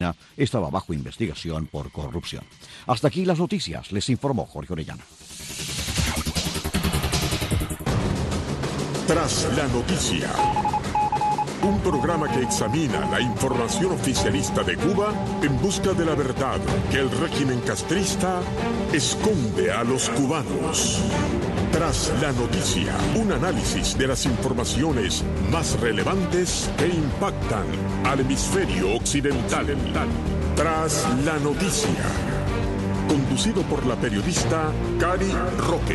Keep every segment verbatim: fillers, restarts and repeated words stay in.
estaba bajo investigación por corrupción. Hasta aquí las noticias, les informó Jorge Orellana. Tras la noticia, un programa que examina la información oficialista de Cuba en busca de la verdad que el régimen castrista esconde a los cubanos. Tras la noticia, un análisis de las informaciones más relevantes que impactan al hemisferio occidental. Tras la noticia, conducido por la periodista Cari Roque.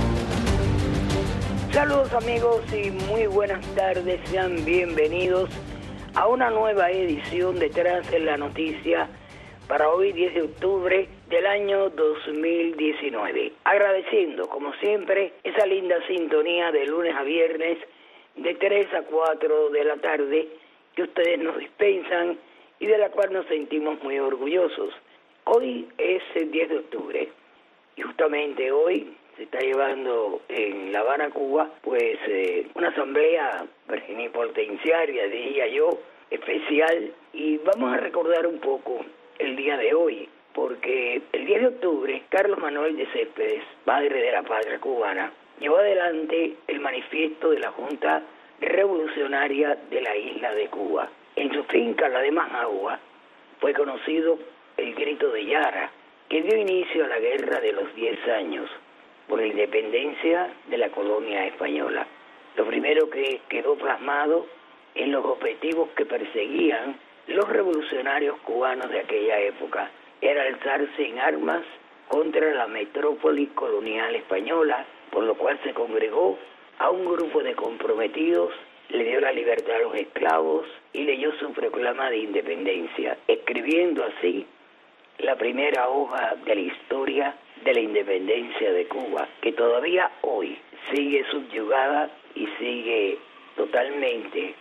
Saludos amigos y muy buenas tardes, sean bienvenidos a una nueva edición de Tras la Noticia para hoy diez de octubre del año dos mil diecinueve. Agradeciendo como siempre esa linda sintonía de lunes a viernes de tres a cuatro de la tarde que ustedes nos dispensan y de la cual nos sentimos muy orgullosos. Hoy es el diez de octubre y justamente hoy se está llevando en La Habana, Cuba, pues eh, una asamblea plenipotenciaria, diría yo, especial, y vamos a recordar un poco el día de hoy, porque el diez de octubre, Carlos Manuel de Céspedes, padre de la patria cubana, llevó adelante el manifiesto de la Junta Revolucionaria de la isla de Cuba. En su finca, la de Managua, fue conocido el Grito de Yara, que dio inicio a la Guerra de los Diez Años, por la independencia de la colonia española. Lo primero que quedó plasmado en los objetivos que perseguían los revolucionarios cubanos de aquella época era alzarse en armas contra la metrópoli colonial española, por lo cual se congregó a un grupo de comprometidos, le dio la libertad a los esclavos y leyó su proclama de independencia, escribiendo así la primera hoja de la historia de la independencia de Cuba, que todavía hoy sigue subyugada y sigue totalmente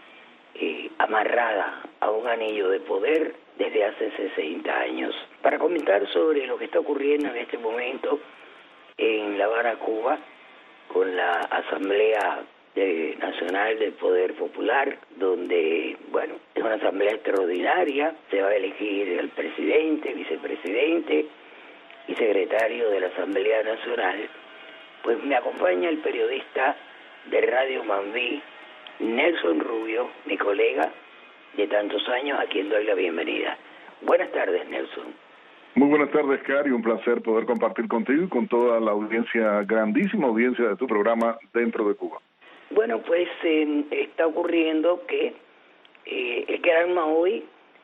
eh, amarrada a un anillo de poder desde hace sesenta años. Para comentar sobre lo que está ocurriendo en este momento en La Habana, Cuba, con la Asamblea de, Nacional del Poder Popular, donde, bueno, es una asamblea extraordinaria, se va a elegir el presidente, vicepresidente y secretario de la Asamblea Nacional, pues me acompaña el periodista de Radio Mambí, Nelson Rubio, mi colega de tantos años, a quien doy la bienvenida. Buenas tardes, Nelson. Muy buenas tardes, Cari, un placer poder compartir contigo y con toda la audiencia, grandísima audiencia de tu programa dentro de Cuba. Bueno, pues eh, está ocurriendo que eh, el Gran Mahoy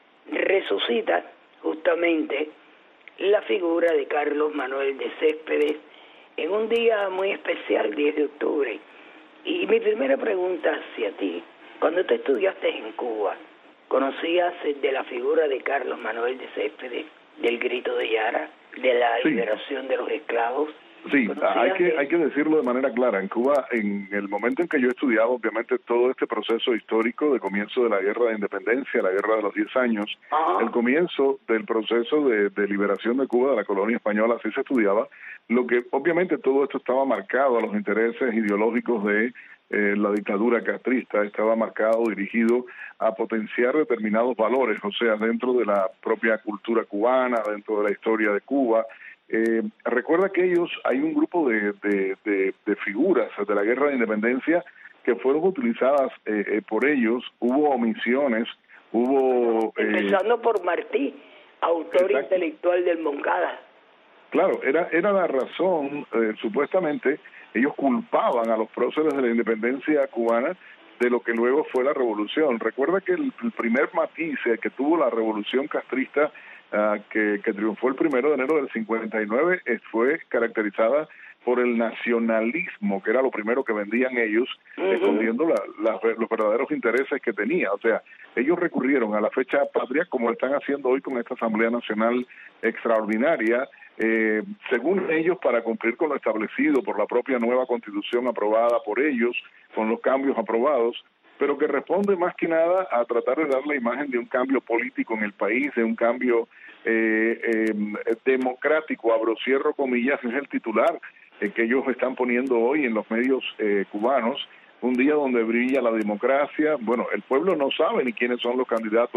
resucita justamente la figura de Carlos Manuel de Céspedes en un día muy especial, diez de octubre. Y mi primera pregunta hacia ti, cuando tú estudiaste en Cuba, ¿conocías de la figura de Carlos Manuel de Céspedes, del Grito de Yara, de la sí. liberación de los esclavos? Sí, hay que, hay que decirlo de manera clara. En Cuba, en el momento en que yo estudiaba, obviamente, todo este proceso histórico de comienzo de la Guerra de Independencia, la Guerra de los Diez Años, Ajá. el comienzo del proceso de, de liberación de Cuba de la colonia española, así se estudiaba, lo que obviamente todo esto estaba marcado a los intereses ideológicos de eh, la dictadura castrista, estaba marcado, dirigido a potenciar determinados valores, o sea, dentro de la propia cultura cubana, dentro de la historia de Cuba. Eh, recuerda que ellos, hay un grupo de, de, de, de figuras de la Guerra de Independencia que fueron utilizadas eh, eh, por ellos, hubo omisiones, hubo... Eh, Empezando por Martí, autor exacto. intelectual del Moncada. Claro, era, era la razón, eh, supuestamente, ellos culpaban a los próceres de la independencia cubana de lo que luego fue la revolución. Recuerda que el, el primer matiz que tuvo la revolución castrista, Uh, que, que triunfó el primero de enero del cincuenta y nueve, eh, fue caracterizada por el nacionalismo, que era lo primero que vendían ellos, uh-huh. escondiendo la, la, los verdaderos intereses que tenía. O sea, ellos recurrieron a la fecha patria, como lo están haciendo hoy con esta Asamblea Nacional Extraordinaria, eh, según ellos, para cumplir con lo establecido por la propia nueva Constitución aprobada por ellos, con los cambios aprobados, pero que responde más que nada a tratar de dar la imagen de un cambio político en el país, de un cambio eh, eh, democrático, abro cierro comillas, es el titular eh, que ellos están poniendo hoy en los medios eh, cubanos, un día donde brilla la democracia. Bueno, el pueblo no sabe ni quiénes son los candidatos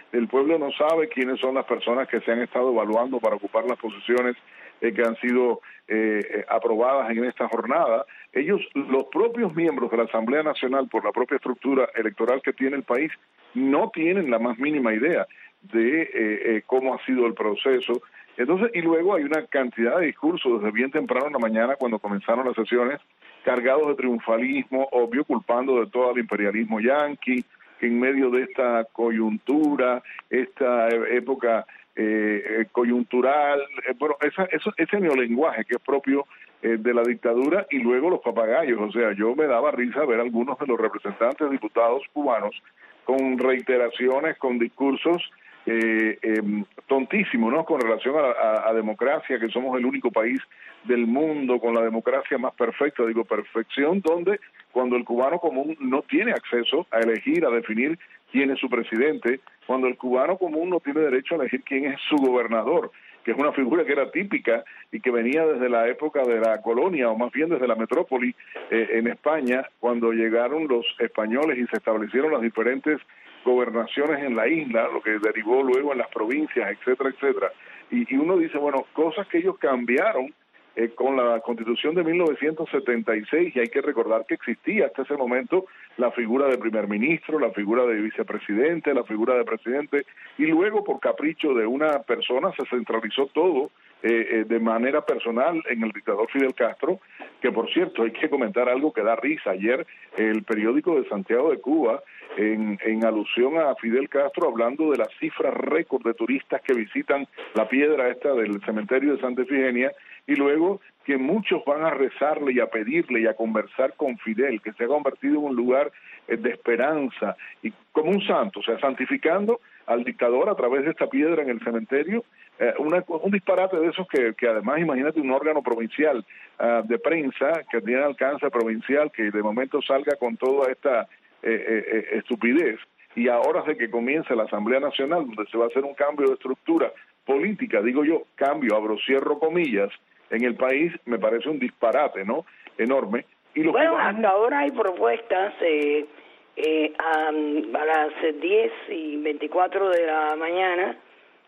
el pueblo no sabe quiénes son las personas que se han estado evaluando para ocupar las posiciones eh, que han sido eh, aprobadas en esta jornada. Ellos, los propios miembros de la Asamblea Nacional, por la propia estructura electoral que tiene el país, no tienen la más mínima idea de eh, eh, cómo ha sido el proceso. Entonces, y luego hay una cantidad de discursos desde bien temprano en la mañana, cuando comenzaron las sesiones, cargados de triunfalismo, obvio, culpando de todo el imperialismo yanqui, que en medio de esta coyuntura, esta época eh, coyuntural, eh, bueno, esa, eso, ese neolenguaje que es propio eh, de la dictadura, y luego los papagayos. O sea, yo me daba risa ver algunos de los representantes diputados cubanos con reiteraciones, con discursos eh, eh, tontísimos, ¿no?, con relación a, a, a democracia, que somos el único país del mundo con la democracia más perfecta. Digo, perfección donde cuando el cubano común no tiene acceso a elegir, a definir quién es su presidente, cuando el cubano común no tiene derecho a elegir quién es su gobernador, que es una figura que era típica y que venía desde la época de la colonia, o más bien desde la metrópoli eh, en España, cuando llegaron los españoles y se establecieron las diferentes gobernaciones en la isla, lo que derivó luego en las provincias, etcétera, etcétera. Y, y uno dice, bueno, cosas que ellos cambiaron eh, con la Constitución de mil novecientos setenta y seis, y hay que recordar que existía hasta ese momento la figura de primer ministro, la figura de vicepresidente, la figura de presidente, y luego por capricho de una persona se centralizó todo eh, eh, de manera personal en el dictador Fidel Castro, que por cierto hay que comentar algo que da risa. Ayer el periódico de Santiago de Cuba, en, en alusión a Fidel Castro, hablando de las cifras récord de turistas que visitan la piedra esta del cementerio de Santa Efigenia, y luego que muchos van a rezarle y a pedirle y a conversar con Fidel, que se ha convertido en un lugar eh, de esperanza, y como un santo, o sea, santificando al dictador a través de esta piedra en el cementerio. Eh, una, un disparate de esos que, que además, imagínate, un órgano provincial uh, de prensa que tiene alcance provincial, que de momento salga con toda esta eh, eh, estupidez, y ahora de que comience la Asamblea Nacional, donde se va a hacer un cambio de estructura política, digo yo, cambio, abro, cierro comillas, en el país, me parece un disparate, ¿no?, enorme. Y los bueno, cubanos... hasta ahora hay propuestas eh, eh, a, a las diez y veinticuatro de la mañana.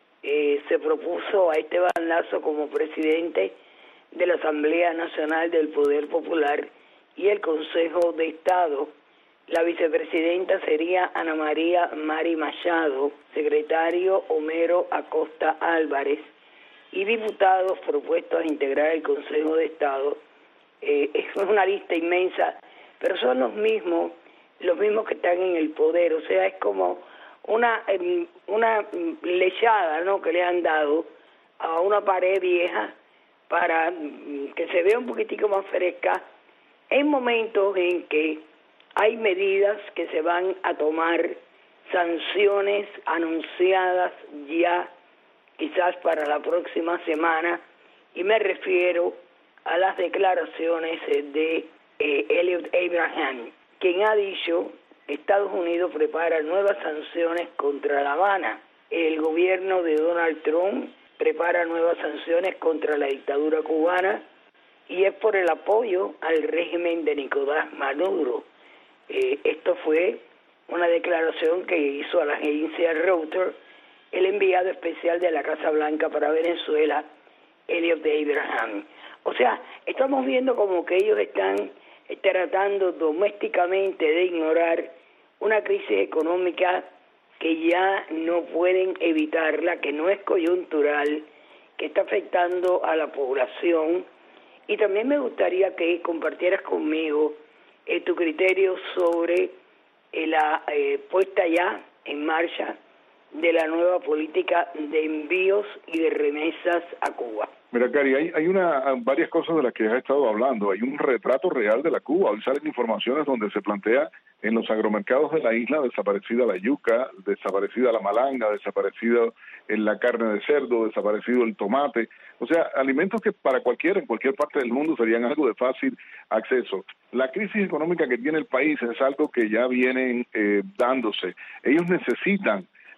Eh, se propuso a Esteban Lazo como presidente de la Asamblea Nacional del Poder Popular y el Consejo de Estado. La vicepresidenta sería Ana María Mari Machado, secretario Homero Acosta Álvarez, y diputados propuestos a integrar el Consejo de Estado. Eh, es una lista inmensa, pero son los mismos, los mismos que están en el poder. O sea, es como una una lechada, ¿no?, que le han dado a una pared vieja para que se vea un poquitico más fresca, en momentos en que hay medidas que se van a tomar, sanciones anunciadas ya quizás para la próxima semana, y me refiero a las declaraciones de eh, Elliot Abraham, quien ha dicho que Estados Unidos prepara nuevas sanciones contra La Habana. El gobierno de Donald Trump prepara nuevas sanciones contra la dictadura cubana, y es por el apoyo al régimen de Nicolás Maduro. Eh, esto fue una declaración que hizo a la agencia Reuters el enviado especial de la Casa Blanca para Venezuela, Elliot Abraham. O sea, estamos viendo como que ellos están tratando domésticamente de ignorar una crisis económica que ya no pueden evitarla, que no es coyuntural, que está afectando a la población. Y también me gustaría que compartieras conmigo eh, tu criterio sobre eh, la eh, puesta ya en marcha de la nueva política de envíos y de remesas a Cuba. Mira, Cari, hay, hay una, varias cosas de las que has estado hablando. Hay un retrato real de la Cuba. Hoy salen informaciones donde se plantea en los agromercados de la isla desaparecida la yuca, desaparecida la malanga, desaparecida en la carne de cerdo, desaparecido el tomate. O sea, alimentos que para cualquiera, en cualquier parte del mundo, serían algo de fácil acceso. La crisis económica que tiene el país es algo que ya viene eh, dándose. Ellos necesitan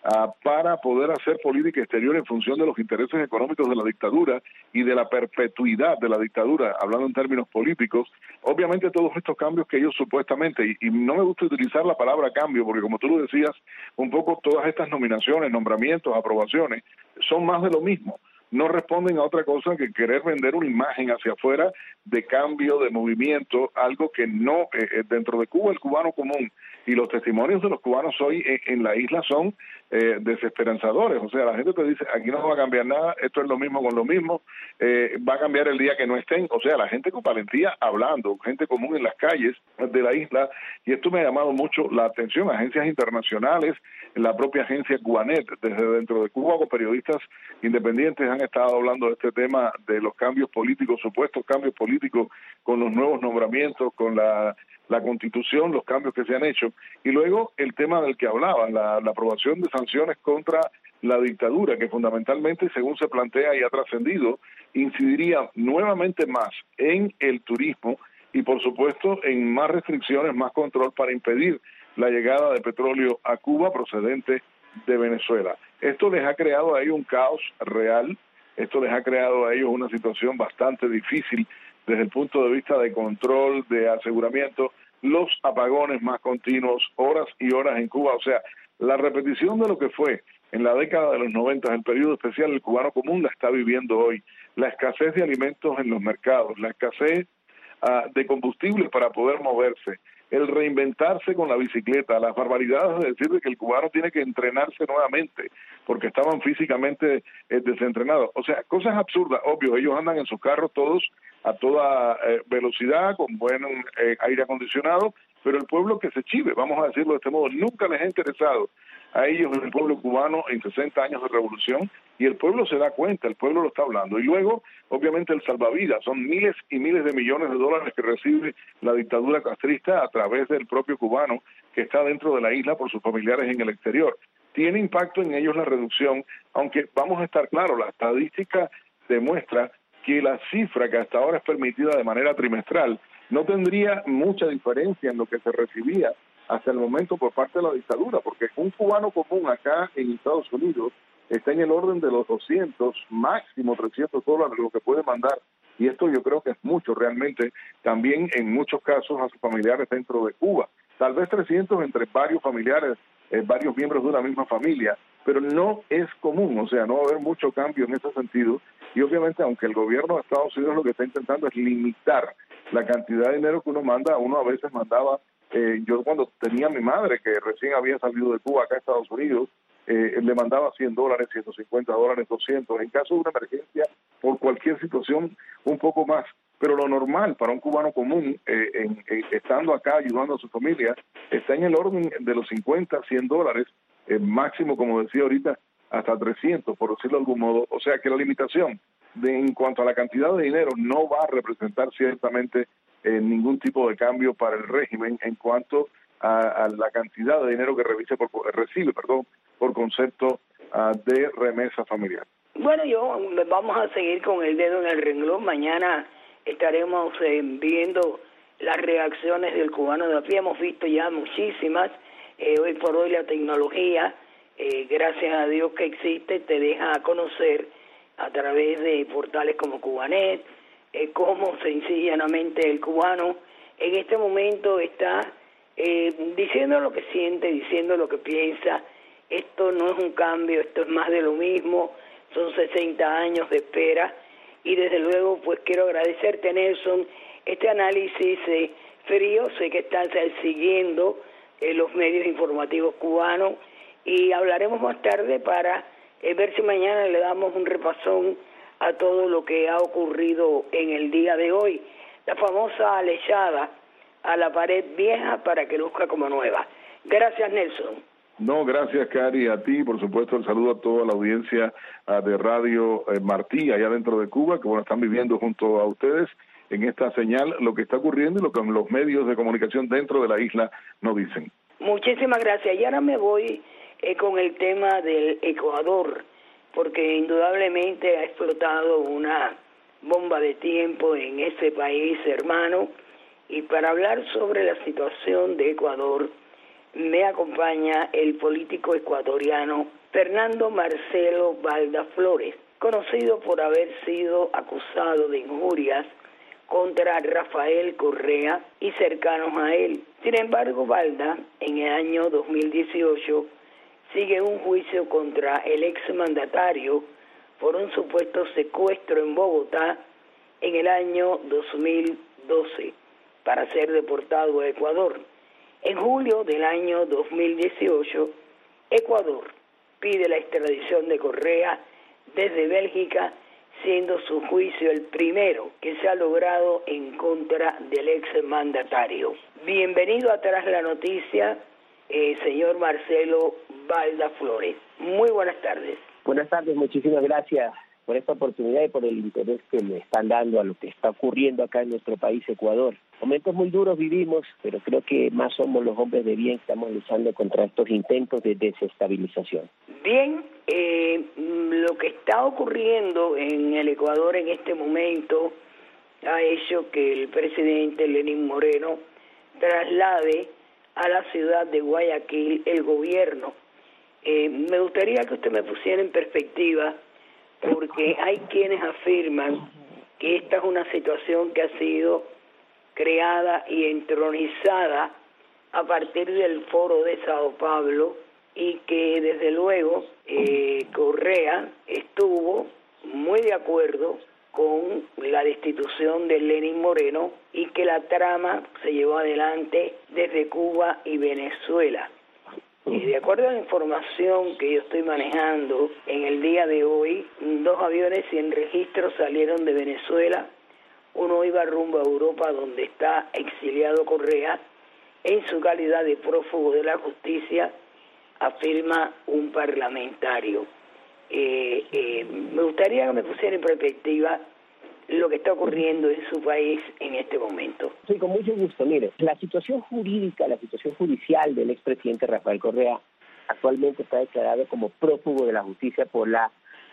uh, para poder hacer política exterior en función de los intereses económicos de la dictadura y de la perpetuidad de la dictadura, hablando en términos políticos. Obviamente todos estos cambios que ellos supuestamente, y, y no me gusta utilizar la palabra cambio, porque como tú lo decías, un poco todas estas nominaciones, nombramientos, aprobaciones, son más de lo mismo. No responden a otra cosa que querer vender una imagen hacia afuera de cambio, de movimiento, algo que no, eh, dentro de Cuba, el cubano común y los testimonios de los cubanos hoy en, en la isla son eh, desesperanzadores. O sea, la gente te dice, aquí no va a cambiar nada, esto es lo mismo con lo mismo, eh, va a cambiar el día que no estén. O sea, la gente con valentía hablando, gente común en las calles de la isla, y esto me ha llamado mucho la atención, agencias internacionales, la propia agencia Cubanet, desde dentro de Cuba, con periodistas independientes han estado hablando de este tema de los cambios políticos, supuestos cambios políticos con los nuevos nombramientos, con la, la Constitución, los cambios que se han hecho, y luego el tema del que hablaba, la, la aprobación de sanciones contra la dictadura, que fundamentalmente, según se plantea y ha trascendido, incidiría nuevamente más en el turismo y, por supuesto, en más restricciones, más control para impedir la llegada de petróleo a Cuba procedente de Venezuela. Esto les ha creado a ellos un caos real, esto les ha creado a ellos una situación bastante difícil desde el punto de vista de control, de aseguramiento, los apagones más continuos, horas y horas en Cuba. O sea, la repetición de lo que fue en la década de los noventa, el periodo especial, el cubano común la está viviendo hoy. La escasez de alimentos en los mercados, la escasez uh, de combustible para poder moverse, el reinventarse con la bicicleta, las barbaridades de decir de que el cubano tiene que entrenarse nuevamente porque estaban físicamente eh, desentrenados. O sea, cosas absurdas, obvio, ellos andan en sus carros todos a toda eh, velocidad, con buen eh, aire acondicionado, pero el pueblo que se chive, vamos a decirlo de este modo, nunca les ha interesado a ellos, el pueblo cubano, en sesenta años de revolución, y el pueblo se da cuenta, el pueblo lo está hablando. Y luego, obviamente, el salvavidas, son miles y miles de millones de dólares que recibe la dictadura castrista a través del propio cubano que está dentro de la isla por sus familiares en el exterior. Tiene impacto en ellos la reducción, aunque vamos a estar claros, la estadística demuestra que la cifra que hasta ahora es permitida de manera trimestral no tendría mucha diferencia en lo que se recibía hasta el momento por parte de la dictadura, porque un cubano común acá en Estados Unidos está en el orden de los doscientos, máximo trescientos dólares lo que puede mandar, y esto yo creo que es mucho realmente, también en muchos casos a sus familiares dentro de Cuba, tal vez trescientos entre varios familiares, eh, varios miembros de una misma familia, pero no es común, o sea, no va a haber mucho cambio en ese sentido, y obviamente aunque el gobierno de Estados Unidos lo que está intentando es limitar la cantidad de dinero que uno manda, uno a veces mandaba, eh, yo cuando tenía a mi madre que recién había salido de Cuba acá a Estados Unidos, eh, le mandaba cien dólares, ciento cincuenta dólares, doscientos, en caso de una emergencia, por cualquier situación, un poco más. Pero lo normal para un cubano común, eh, en, en, estando acá ayudando a su familia, está en el orden de los cincuenta, cien dólares, eh, máximo, como decía ahorita, hasta trescientos, por decirlo de algún modo. O sea que la limitación de, en cuanto a la cantidad de dinero no va a representar ciertamente eh, ningún tipo de cambio para el régimen en cuanto a, a la cantidad de dinero que revise por, recibe perdón, por concepto uh, de remesa familiar. Bueno, yo vamos a seguir con el dedo en el renglón. Mañana estaremos eh, viendo las reacciones del cubano de a pie. Hemos visto ya muchísimas. Eh, hoy por hoy la tecnología, eh, gracias a Dios que existe, te deja conocer a través de portales como Cubanet, eh, cómo sencillamente el cubano en este momento está eh, diciendo lo que siente, diciendo lo que piensa. Esto no es un cambio, esto es más de lo mismo, son sesenta años de espera, y desde luego pues quiero agradecerte, Nelson, este análisis eh, frío. Sé que estás eh, siguiendo eh, los medios informativos cubanos, y hablaremos más tarde para eh, ver si mañana le damos un repasón a todo lo que ha ocurrido en el día de hoy, la famosa lechada a la pared vieja para que luzca como nueva. Gracias, Nelson. No, gracias, Cari, a ti, por supuesto, el saludo a toda la audiencia uh, de Radio eh, Martí, allá dentro de Cuba, que bueno, están viviendo junto a ustedes en esta señal lo que está ocurriendo y lo que los medios de comunicación dentro de la isla nos dicen. Muchísimas gracias. Y ahora me voy eh, con el tema del Ecuador, porque indudablemente ha explotado una bomba de tiempo en ese país hermano, y para hablar sobre la situación de Ecuador, me acompaña el político ecuatoriano Fernando Marcelo Balda Flores, conocido por haber sido acusado de injurias contra Rafael Correa y cercanos a él. Sin embargo, Balda, en el año dos mil dieciocho, sigue un juicio contra el exmandatario por un supuesto secuestro en Bogotá en el año dos mil doce para ser deportado a Ecuador. En julio del año dos mil dieciocho, Ecuador pide la extradición de Correa desde Bélgica, siendo su juicio el primero que se ha logrado en contra del exmandatario. Bienvenido a Tras la Noticia, eh, señor Marcelo Balda Flores. Muy buenas tardes. Buenas tardes, muchísimas gracias por esta oportunidad y por el interés que le están dando a lo que está ocurriendo acá en nuestro país, Ecuador. Momentos muy duros vivimos, pero creo que más somos los hombres de bien que estamos luchando contra estos intentos de desestabilización. Bien, eh, lo que está ocurriendo en el Ecuador en este momento ha hecho que el presidente Lenín Moreno traslade a la ciudad de Guayaquil el gobierno. Eh, me gustaría que usted me pusiera en perspectiva, porque hay quienes afirman que esta es una situación que ha sido creada y entronizada a partir del foro de Sao Paulo y que desde luego eh, Correa estuvo muy de acuerdo con la destitución de Lenín Moreno y que la trama se llevó adelante desde Cuba y Venezuela. Y de acuerdo a la información que yo estoy manejando en el día de hoy, dos aviones sin registro salieron de Venezuela. Uno iba rumbo a Europa, donde está exiliado Correa, en su calidad de prófugo de la justicia, afirma un parlamentario. Eh, eh, me gustaría que me pusiera en perspectiva lo que está ocurriendo en su país en este momento. Sí, con mucho gusto. Mire, la situación jurídica, la situación judicial del expresidente Rafael Correa actualmente está declarado como prófugo de la justicia por la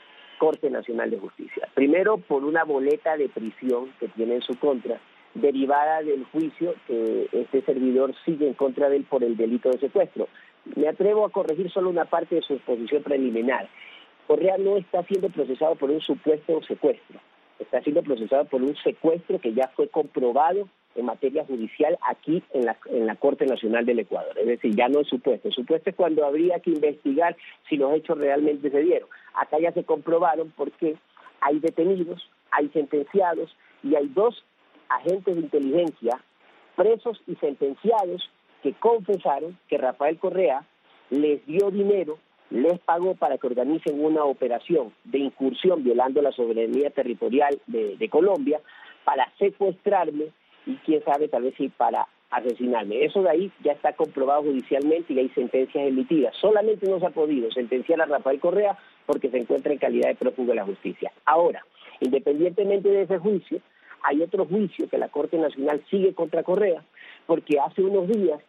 Corte Nacional de Justicia. Primero, por una boleta de prisión que tiene en su contra, derivada del juicio que este servidor sigue en contra de él por el delito de secuestro. Me atrevo a corregir solo una parte de su exposición preliminar. Correa no está siendo procesado por un supuesto secuestro. Está siendo procesado por un secuestro que ya fue comprobado en materia judicial aquí en la, en la Corte Nacional del Ecuador. Es decir, ya no es supuesto. Supuesto es cuando habría que investigar si los hechos realmente se dieron. Acá ya se comprobaron porque hay detenidos, hay sentenciados y hay dos agentes de inteligencia presos y sentenciados que confesaron que Rafael Correa les dio dinero, les pagó para que organicen una operación de incursión violando la soberanía territorial de, de Colombia para secuestrarme y quién sabe, tal vez sí para asesinarme. Eso de ahí ya está comprobado judicialmente y hay sentencias emitidas. Solamente no se ha podido sentenciar a Rafael Correa porque se encuentra en calidad de prófugo de la justicia. Ahora, independientemente de ese juicio, hay otro juicio que la Corte Nacional sigue contra Correa porque hace unos días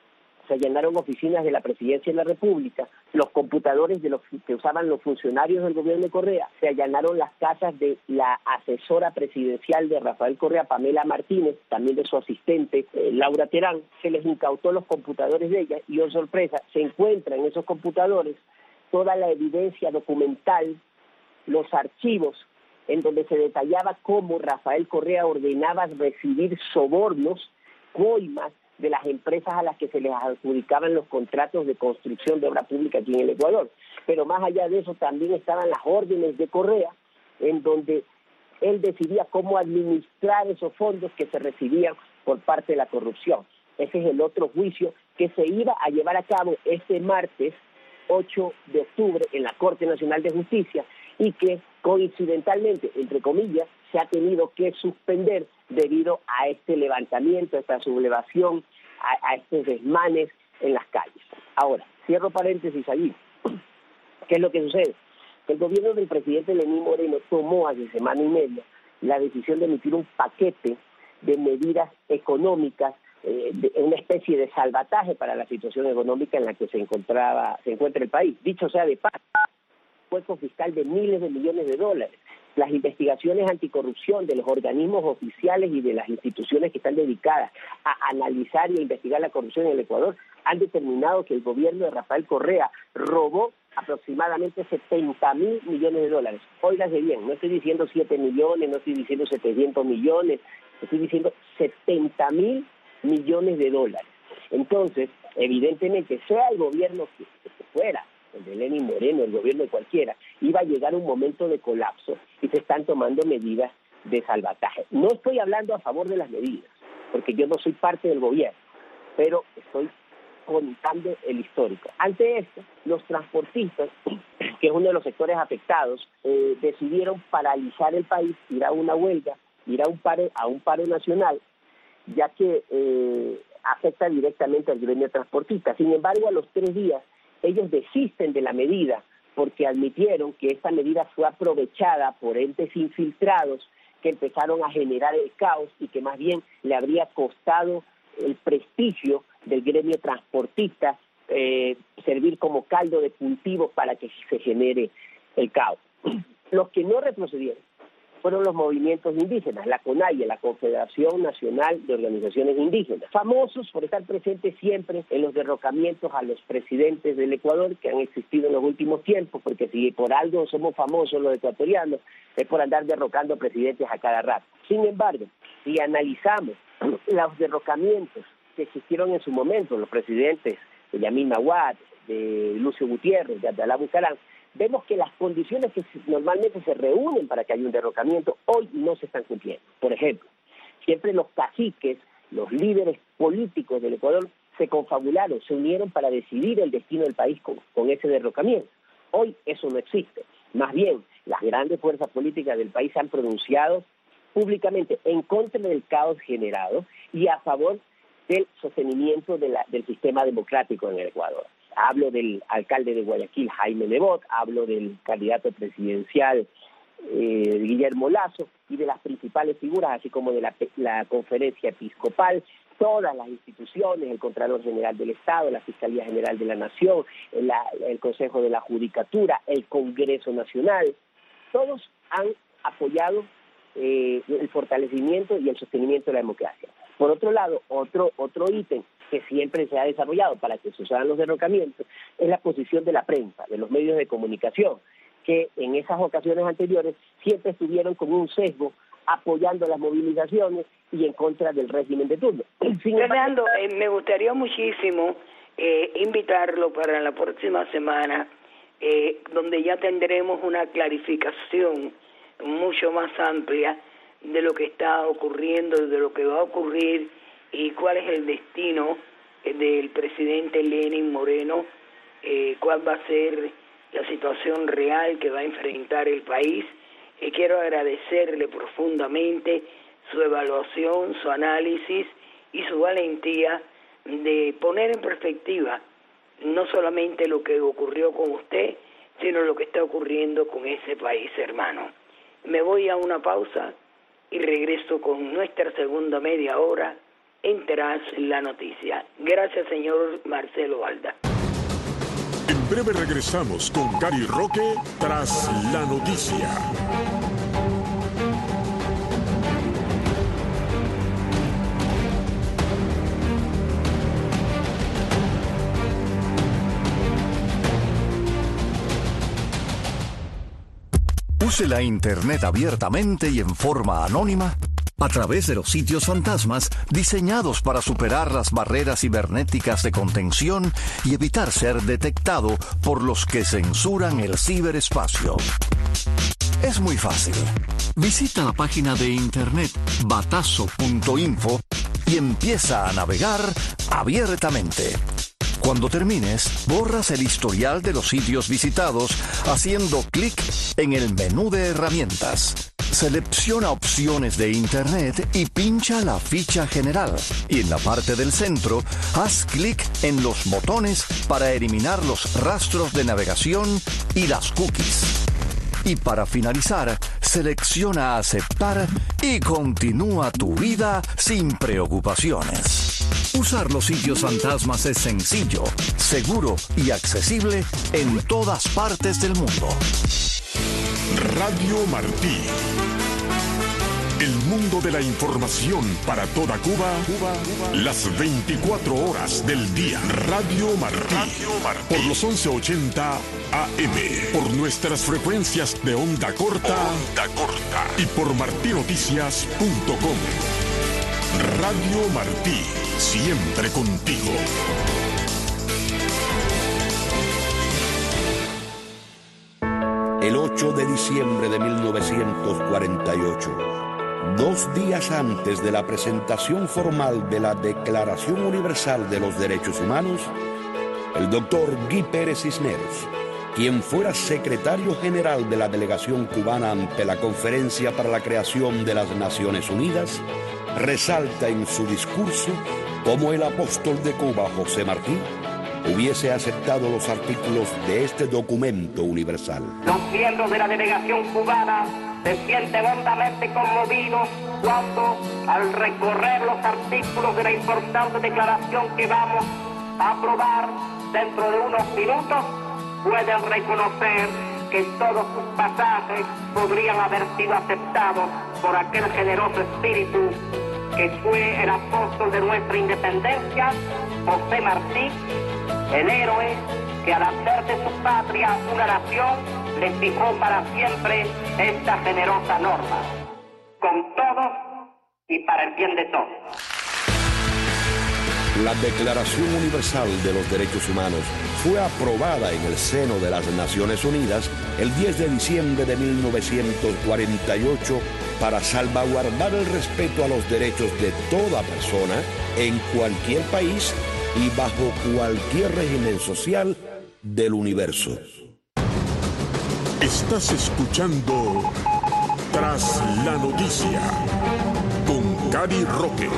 se allanaron oficinas de la Presidencia de la República, los computadores de los que usaban los funcionarios del gobierno de Correa, se allanaron las casas de la asesora presidencial de Rafael Correa, Pamela Martínez, también de su asistente, eh, Laura Terán, se les incautó los computadores de ella y, oh sorpresa, se encuentra en esos computadores toda la evidencia documental, los archivos, en donde se detallaba cómo Rafael Correa ordenaba recibir sobornos, coimas, de las empresas a las que se les adjudicaban los contratos de construcción de obra pública aquí en el Ecuador. Pero más allá de eso también estaban las órdenes de Correa, en donde él decidía cómo administrar esos fondos que se recibían por parte de la corrupción. Ese es el otro juicio que se iba a llevar a cabo este martes ocho de octubre en la Corte Nacional de Justicia y que coincidentalmente, entre comillas, se ha tenido que suspender debido a este levantamiento, a esta sublevación, a, a estos desmanes en las calles. Ahora, cierro paréntesis allí. ¿Qué es lo que sucede? El gobierno del presidente Lenín Moreno tomó hace semana y media la decisión de emitir un paquete de medidas económicas, eh, de, una especie de salvataje para la situación económica en la que se encontraba, se encuentra el país. Dicho sea de paso, puesto fiscal de miles de millones de dólares. Las investigaciones anticorrupción de los organismos oficiales y de las instituciones que están dedicadas a analizar y a investigar la corrupción en el Ecuador han determinado que el gobierno de Rafael Correa robó aproximadamente setenta mil millones de dólares. Óigase bien, no estoy diciendo siete millones, no estoy diciendo setecientos millones, estoy diciendo setenta mil millones de dólares. Entonces, evidentemente, sea el gobierno que, que fuera, el de Lenín Moreno, el gobierno de cualquiera, iba a llegar un momento de colapso y se están tomando medidas de salvataje. No estoy hablando a favor de las medidas, porque yo no soy parte del gobierno, pero estoy contando el histórico. Ante esto, los transportistas, que es uno de los sectores afectados, eh, decidieron paralizar el país, ir a una huelga, ir a un paro, a un paro nacional, ya que eh, afecta directamente al gremio transportista. Sin embargo, a los tres días, ellos desisten de la medida porque admitieron que esta medida fue aprovechada por entes infiltrados que empezaron a generar el caos y que más bien le habría costado el prestigio del gremio transportista, eh, servir como caldo de cultivo para que se genere el caos. Los que no retrocedieron fueron los movimientos indígenas, la CONAIE, la Confederación Nacional de Organizaciones Indígenas, famosos por estar presentes siempre en los derrocamientos a los presidentes del Ecuador que han existido en los últimos tiempos, porque si por algo somos famosos los ecuatorianos, es por andar derrocando presidentes a cada rato. Sin embargo, si analizamos los derrocamientos que existieron en su momento, los presidentes de Yamin Nawad, de Lucio Gutiérrez, de Abdalá Bucaram, vemos que las condiciones que normalmente se reúnen para que haya un derrocamiento hoy no se están cumpliendo. Por ejemplo, siempre los caciques, los líderes políticos del Ecuador se confabularon, se unieron para decidir el destino del país con, con ese derrocamiento. Hoy eso no existe. Más bien, las grandes fuerzas políticas del país se han pronunciado públicamente en contra del caos generado y a favor del sostenimiento de la, del sistema democrático en el Ecuador. Hablo del alcalde de Guayaquil, Jaime Nebot, hablo del candidato presidencial eh, Guillermo Lasso y de las principales figuras, así como de la, la conferencia episcopal, todas las instituciones, el Contralor General del Estado, la Fiscalía General de la Nación, la, el Consejo de la Judicatura, el Congreso Nacional, todos han apoyado eh, el fortalecimiento y el sostenimiento de la democracia. Por otro lado, otro otro ítem que siempre se ha desarrollado para que sucedan los derrocamientos es la posición de la prensa, de los medios de comunicación, que en esas ocasiones anteriores siempre estuvieron con un sesgo apoyando las movilizaciones y en contra del régimen de turno. Sin Fernando, embargo, eh, me gustaría muchísimo eh, invitarlo para la próxima semana, eh, donde ya tendremos una clarificación mucho más amplia de lo que está ocurriendo, de lo que va a ocurrir y cuál es el destino del presidente Lenín Moreno, eh, cuál va a ser la situación real que va a enfrentar el país. Eh, quiero agradecerle profundamente su evaluación, su análisis y su valentía de poner en perspectiva no solamente lo que ocurrió con usted, sino lo que está ocurriendo con ese país hermano. Me voy a una pausa y regreso con nuestra segunda media hora en Tras la Noticia. Gracias, señor Marcelo Valda. En breve regresamos con Gary Roque Tras la Noticia. Use la Internet abiertamente y en forma anónima a través de los sitios fantasmas diseñados para superar las barreras cibernéticas de contención y evitar ser detectado por los que censuran el ciberespacio. Es muy fácil. Visita la página de internet batazo punto info y empieza a navegar abiertamente. Cuando termines, borras el historial de los sitios visitados haciendo clic en el menú de herramientas. Selecciona opciones de Internet y pincha la ficha general. Y en la parte del centro, haz clic en los botones para eliminar los rastros de navegación y las cookies. Y para finalizar, selecciona aceptar y continúa tu vida sin preocupaciones. Usar los sitios fantasmas es sencillo, seguro y accesible en todas partes del mundo. Radio Martí. El mundo de la información para toda Cuba, Cuba, Cuba. Las veinticuatro horas del día. Radio Martí. Radio Martí. Por los once ochenta A M. Por nuestras frecuencias de onda corta. Onda corta. Y por martí noticias punto com. Radio Martí. Siempre contigo. El ocho de diciembre de mil novecientos cuarenta y ocho, dos días antes de la presentación formal de la Declaración Universal de los Derechos Humanos, el doctor Guy Pérez Cisneros, quien fuera secretario general de la delegación cubana ante la Conferencia para la Creación de las Naciones Unidas, resalta en su discurso cómo el apóstol de Cuba, José Martí, hubiese aceptado los artículos de este documento universal. Los miembros de la delegación cubana se sienten hondamente conmovidos cuando, al recorrer los artículos de la importante declaración que vamos a aprobar dentro de unos minutos, pueden reconocer que todos sus pasajes podrían haber sido aceptados por aquel generoso espíritu que fue el apóstol de nuestra independencia, José Martí, el héroe que al hacer de su patria una nación le fijó para siempre esta generosa norma, con todos y para el bien de todos. La Declaración Universal de los Derechos Humanos fue aprobada en el seno de las Naciones Unidas el diez de diciembre de mil novecientos cuarenta y ocho para salvaguardar el respeto a los derechos de toda persona en cualquier país y bajo cualquier régimen social del universo. Estás escuchando Tras la Noticia con Cari Roque.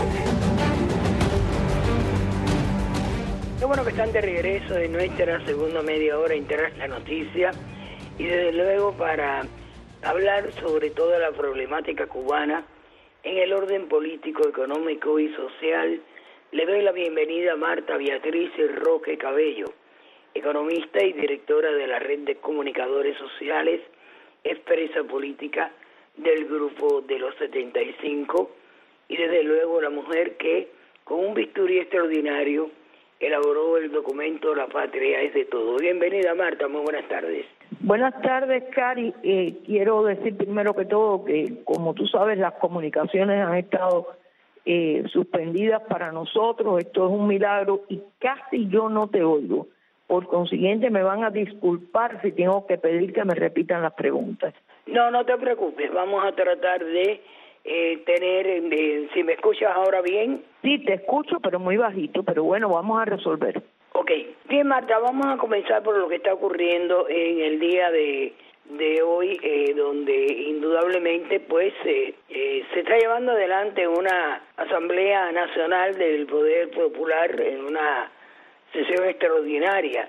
Qué bueno que están de regreso de nuestra segunda media hora en Tras la Noticia y desde luego para hablar sobre toda la problemática cubana en el orden político, económico y social. Le doy la bienvenida a Marta Beatriz Roque Cabello, economista y directora de la Red de Comunicadores Sociales Expresa Política del Grupo de los setenta y cinco, y desde luego la mujer que, con un bisturí extraordinario, elaboró el documento La Patria es de Todo. Bienvenida, Marta, muy buenas tardes. Buenas tardes, Cari. Eh, quiero decir primero que todo que, como tú sabes, las comunicaciones han estado Eh, suspendidas para nosotros. Esto es un milagro y casi yo no te oigo. Por consiguiente, me van a disculpar si tengo que pedir que me repitan las preguntas. No, no te preocupes. Vamos a tratar de eh, tener, eh, si me escuchas ahora bien. Sí, te escucho, pero muy bajito, pero bueno, vamos a resolver. Ok. Bien, Marta, vamos a comenzar por lo que está ocurriendo en el día de... de hoy, eh, donde indudablemente pues eh, eh, se está llevando adelante una Asamblea Nacional del Poder Popular en una sesión extraordinaria.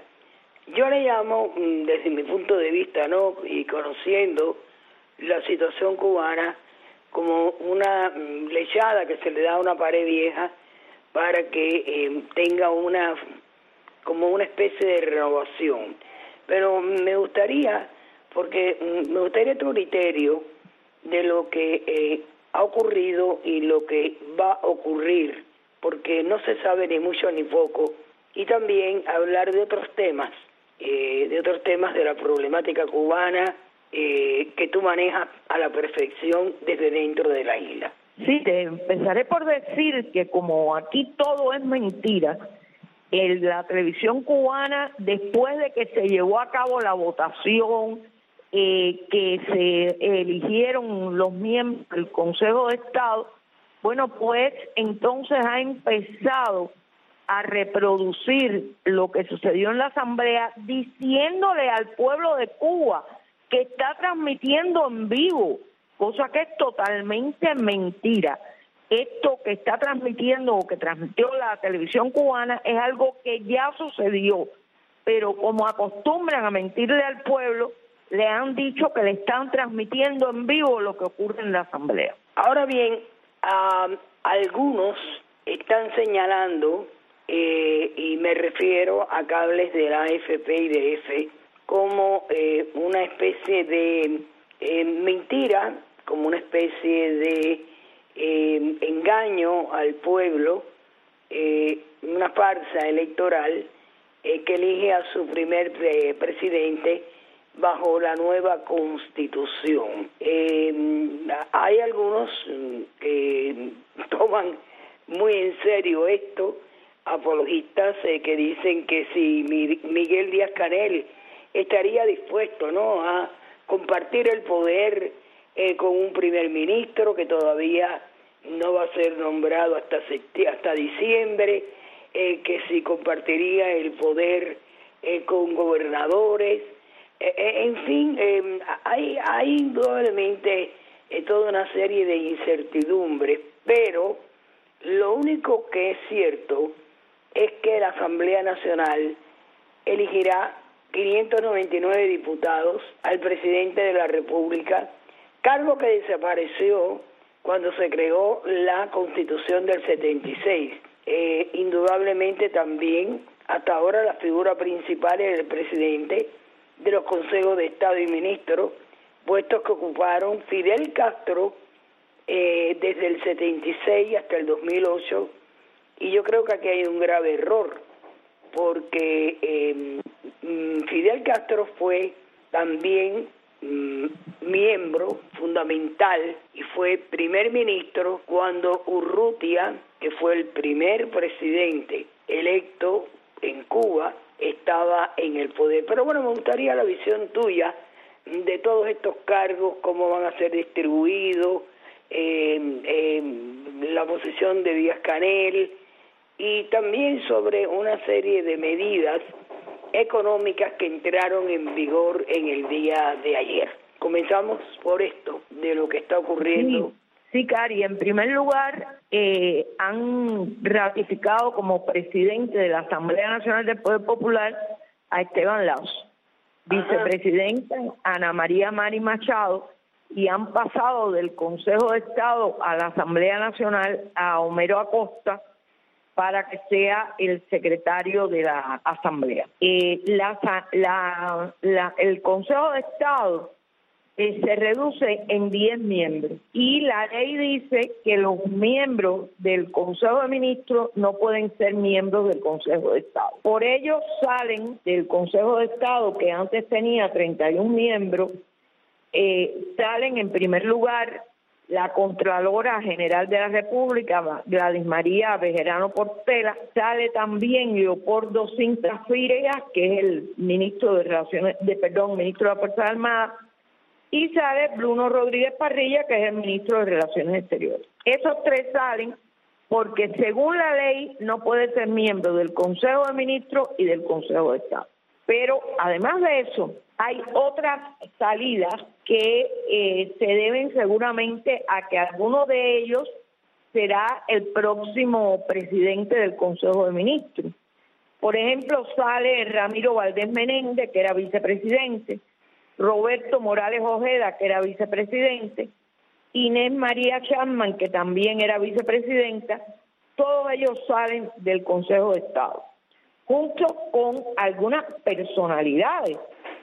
Yo le llamo, desde mi punto de vista, ¿no?, y conociendo la situación cubana, como una lechada que se le da a una pared vieja para que eh, tenga una, como una especie de renovación. Pero me gustaría... porque me gustaría tu criterio de lo que eh, ha ocurrido y lo que va a ocurrir, porque no se sabe ni mucho ni poco, y también hablar de otros temas, eh, de otros temas de la problemática cubana eh, que tú manejas a la perfección desde dentro de la isla. Sí, te empezaré por decir que como aquí todo es mentira, en la televisión cubana, después de que se llevó a cabo la votación, Eh, que se eligieron los miembros del Consejo de Estado, bueno, pues entonces ha empezado a reproducir lo que sucedió en la Asamblea, diciéndole al pueblo de Cuba que está transmitiendo en vivo, cosa que es totalmente mentira. Esto que está transmitiendo o que transmitió la televisión cubana es algo que ya sucedió, pero como acostumbran a mentirle al pueblo, le han dicho que le están transmitiendo en vivo lo que ocurre en la Asamblea. Ahora bien, uh, algunos están señalando, eh, y me refiero a cables de la A F P y de F, como eh, una especie de eh, mentira como una especie de eh, engaño al pueblo, eh, una farsa electoral eh, que elige a su primer eh, presidente bajo la nueva Constitución. Eh, hay algunos que toman muy en serio esto, apologistas eh, que dicen que si Miguel Díaz-Canel estaría dispuesto, ¿no?, a compartir el poder eh, con un primer ministro que todavía no va a ser nombrado hasta hasta diciembre, eh, que si compartiría el poder eh, con gobernadores, eh, eh, en fin, eh, hay, hay indudablemente eh, toda una serie de incertidumbres, pero lo único que es cierto es que la Asamblea Nacional elegirá quinientos noventa y nueve diputados al presidente de la República, cargo que desapareció cuando se creó la Constitución del setenta y seis. Eh, indudablemente también, hasta ahora la figura principal es el presidente de los consejos de Estado y ministros, puestos que ocuparon Fidel Castro eh, desde el setenta y seis hasta el dos mil ocho, y yo creo que aquí hay un grave error, porque eh, Fidel Castro fue también mm, miembro fundamental y fue primer ministro cuando Urrutia, que fue el primer presidente electo en Cuba, estaba en el poder. Pero bueno, me gustaría la visión tuya de todos estos cargos, cómo van a ser distribuidos, eh, eh, la posición de Díaz-Canel, y también sobre una serie de medidas económicas que entraron en vigor en el día de ayer. Comenzamos por esto, de lo que está ocurriendo. Sí, sí, Cari, en primer lugar, eh, han ratificado como presidente de la Asamblea Nacional del Poder Popular a Esteban Laus, vicepresidenta Ana María Mari Machado, y han pasado del Consejo de Estado a la Asamblea Nacional a Homero Acosta, para que sea el secretario de la Asamblea. Eh, la, la, la, el Consejo de Estado eh, se reduce en diez miembros y la ley dice que los miembros del Consejo de Ministros no pueden ser miembros del Consejo de Estado. Por ello salen del Consejo de Estado, que antes tenía treinta y un miembros, eh, salen en primer lugar la Contralora General de la República, Gladys María Bejerano Portela, sale también Leopoldo Cintas Fireas, que es el ministro de Relaciones, de perdón, ministro de las Fuerzas Armadas, y sale Bruno Rodríguez Parrilla, que es el ministro de Relaciones Exteriores. Esos tres salen porque según la ley no puede ser miembro del Consejo de Ministros y del Consejo de Estado. Pero además de eso, hay otras salidas que eh, se deben seguramente a que alguno de ellos será el próximo presidente del Consejo de Ministros. Por ejemplo, sale Ramiro Valdés Menéndez, que era vicepresidente, Roberto Morales Ojeda, que era vicepresidente, Inés María Chapman, que también era vicepresidenta. Todos ellos salen del Consejo de Estado, junto con algunas personalidades,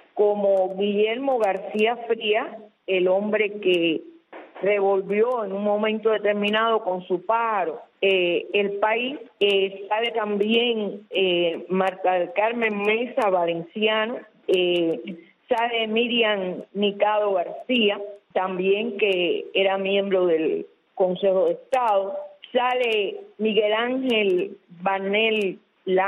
como Guillermo García Frías, el hombre que revolvió en un momento determinado con su pájaro eh, el país. Eh, sale también eh, Marta del Carmen Mesa Valenciano, eh, sale Miriam Nicado García, también que era miembro del Consejo de Estado, sale Miguel Ángel Barnel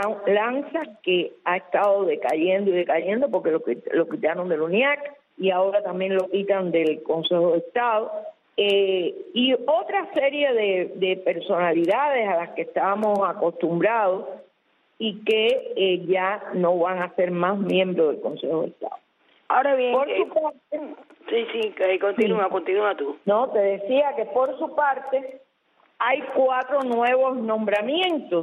Lanza, que ha estado decayendo y decayendo porque lo, lo quitaron del UNIAC y ahora también lo quitan del Consejo de Estado, eh, y otra serie de, de personalidades a las que estábamos acostumbrados y que eh, ya no van a ser más miembros del Consejo de Estado. Ahora bien, por eh, su parte, sí, sí, eh, continúa, sí. continúa tú. No, te decía que por su parte hay cuatro nuevos nombramientos,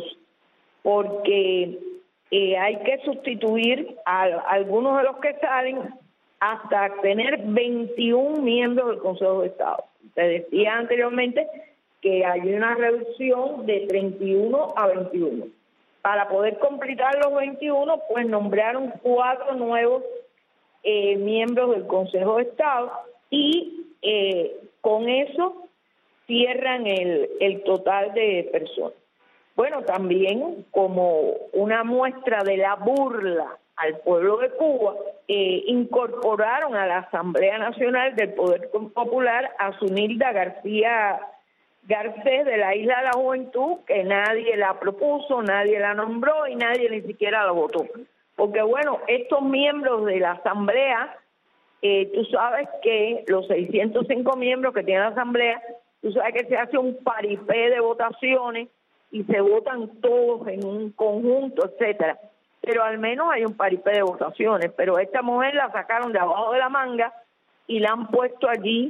porque eh, hay que sustituir a, a algunos de los que salen hasta tener veintiún miembros del Consejo de Estado. Te decía anteriormente que hay una reducción de treinta y uno a veintiuno. Para poder completar los veintiuno, pues nombraron cuatro nuevos eh, miembros del Consejo de Estado y eh, Con eso cierran el, el total de personas. Bueno, también como una muestra de la burla al pueblo de Cuba, eh, incorporaron a la Asamblea Nacional del Poder Popular a Zunilda García Garcés de la Isla de la Juventud, que nadie la propuso, nadie la nombró y nadie ni siquiera la votó. Porque bueno, estos miembros de la Asamblea, eh, tú sabes que los seiscientos cinco miembros que tiene la Asamblea, tú sabes que se hace un paripé de votaciones y se votan todos en un conjunto, etcétera. Pero al menos hay un paripé de votaciones. Pero esta mujer la sacaron de abajo de la manga y la han puesto allí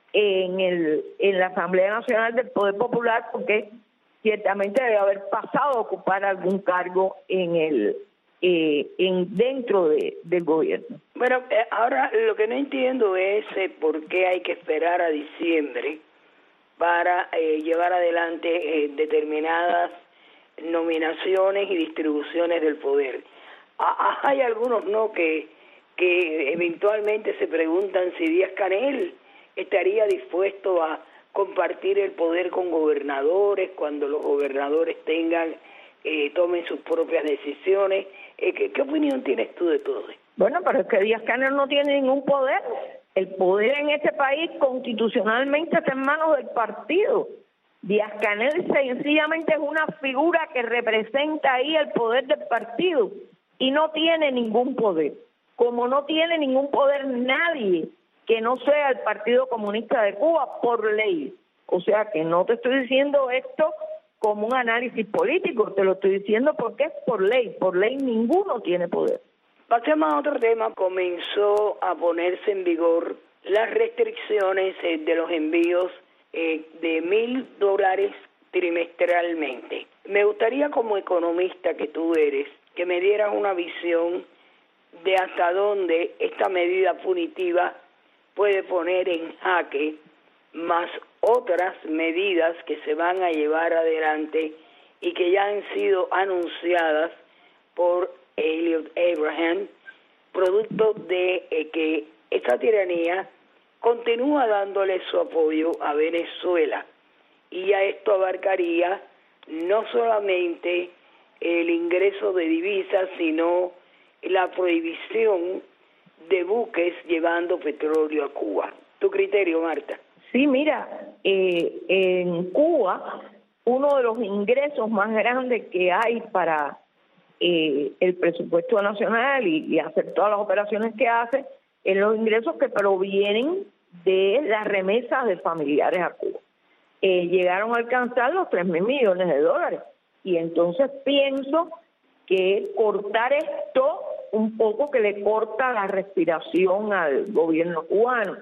en el en la Asamblea Nacional del Poder Popular, porque ciertamente debe haber pasado a ocupar algún cargo en el eh, en dentro de, del gobierno. Bueno, eh, ahora lo que no entiendo es eh, por qué hay que esperar a diciembre para eh, llevar adelante eh, determinadas nominaciones y distribuciones del poder. Ah, hay algunos no que que eventualmente se preguntan si Díaz-Canel estaría dispuesto a compartir el poder con gobernadores cuando los gobernadores tengan eh, tomen sus propias decisiones. Eh, ¿qué, ¿Qué opinión tienes tú de todo esto? Bueno, pero es que Díaz-Canel no tiene ningún poder. El poder en este país constitucionalmente está en manos del partido. Díaz-Canel sencillamente es una figura que representa ahí el poder del partido y no tiene ningún poder. Como no tiene ningún poder nadie que no sea el Partido Comunista de Cuba por ley. O sea que no te estoy diciendo esto como un análisis político, te lo estoy diciendo porque es por ley. Por ley ninguno tiene poder. Pasemos a otro tema. Comenzó a ponerse en vigor las restricciones eh, de los envíos eh, de mil dólares trimestralmente. Me gustaría, como economista que tú eres, que me dieras una visión de hasta dónde esta medida punitiva puede poner en jaque más otras medidas que se van a llevar adelante y que ya han sido anunciadas por Elliot Abraham, producto de eh, que esta tiranía continúa dándole su apoyo a Venezuela, y ya esto abarcaría no solamente el ingreso de divisas, sino la prohibición de buques llevando petróleo a Cuba. ¿Tu criterio, Marta? Sí, mira, eh, en Cuba uno de los ingresos más grandes que hay para eh, el presupuesto nacional y, y hacer todas las operaciones que hace es los ingresos que provienen de las remesas de familiares a Cuba. Eh, llegaron a alcanzar los tres mil millones de dólares y entonces pienso que cortar esto un poco que le corta la respiración al gobierno cubano.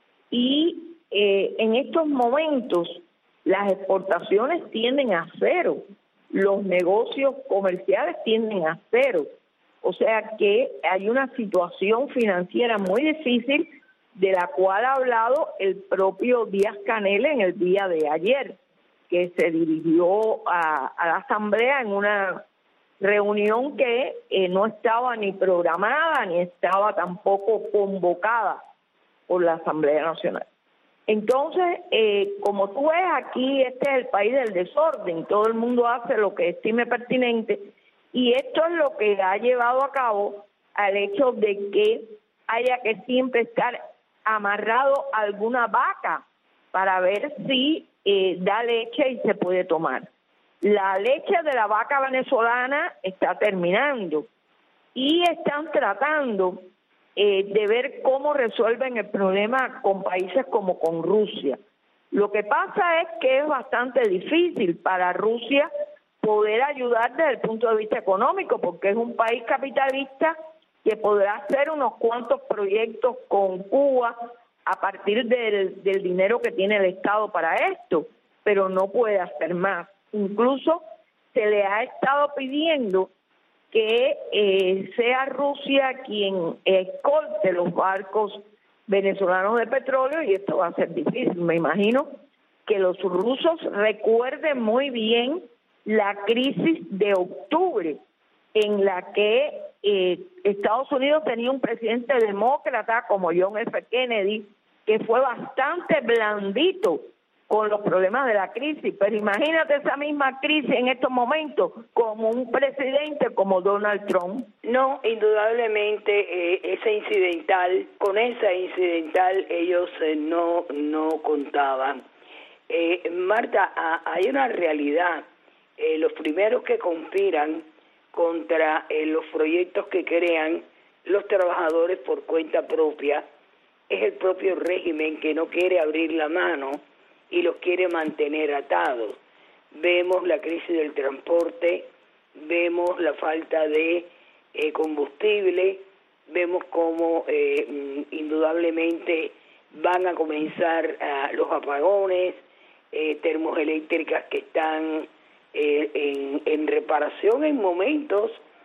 Y eh, en estos momentos las exportaciones tienden a cero, los negocios comerciales tienden a cero. O sea que hay una situación financiera muy difícil de la cual ha hablado el propio Díaz-Canel en el día de ayer, que se dirigió a, a la Asamblea en una reunión que eh, no estaba ni programada ni estaba tampoco convocada por la Asamblea Nacional. Entonces, eh, como tú ves, aquí este es el país del desorden, todo el mundo hace lo que estime pertinente y esto es lo que ha llevado a cabo al hecho de que haya que siempre estar amarrado a alguna vaca para ver si eh, da leche y se puede tomar. La leche de la vaca venezolana está terminando y están tratando eh, de ver cómo resuelven el problema con países como con Rusia. Lo que pasa es que es bastante difícil para Rusia poder ayudar desde el punto de vista económico, porque es un país capitalista que podrá hacer unos cuantos proyectos con Cuba a partir del, del dinero que tiene el Estado para esto, pero no puede hacer más. Incluso se le ha estado pidiendo que eh, sea Rusia quien escolte los barcos venezolanos de petróleo y esto va a ser difícil. Me imagino que los rusos recuerden muy bien la crisis de octubre en la que eh, Estados Unidos tenía un presidente demócrata como John F. Kennedy, que que fue bastante blandito con los problemas de la crisis, pero imagínate esa misma crisis en estos momentos como un presidente como Donald Trump. No, indudablemente eh, esa incidental, con esa incidental ellos eh, no, no contaban. Eh, Marta, a, hay una realidad, eh, los primeros que conspiran contra eh, los proyectos que crean los trabajadores por cuenta propia es el propio régimen que no quiere abrir la mano y los quiere mantener atados. Vemos la crisis del transporte, vemos la falta de eh, combustible, vemos cómo eh, indudablemente van a comenzar uh, los apagones, eh, termoeléctricas que están eh, en, en reparación en momentos